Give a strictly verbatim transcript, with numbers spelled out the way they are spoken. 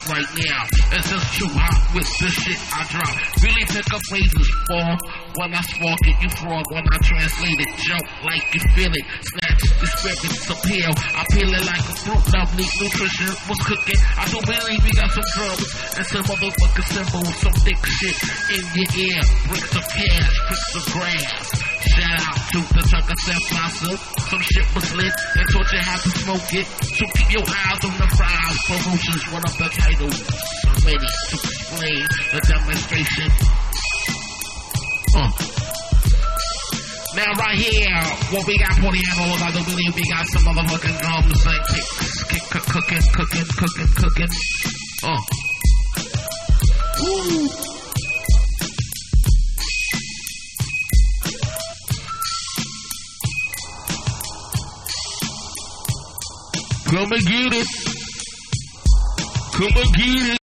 right now. It's just too hot with the shit I drop. Really pick up phrases for when I spark it, you frog when I translate it. Jump like you feel it. Snatch the spirits appeal. I peel it like a fruit. Lovely nutrition was cooking. I do believe we got some drugs and some motherfucking symbols. Some thick shit in your ear. Bricks of cash, bricks of grass. Shout out to the Tucker Seth myself. Some shit was lit. They taught you how to smoke it. So keep your eyes on the prize. Ferocious, run up the title. So many to explain the demonstration. Uh. Now right here, what we got for the animals, I do believe we got some motherfucking drums and kicks, kick, cook, cooking, cooking, cooking, cooking. Uh. Woo. Come and get it. Come and get it.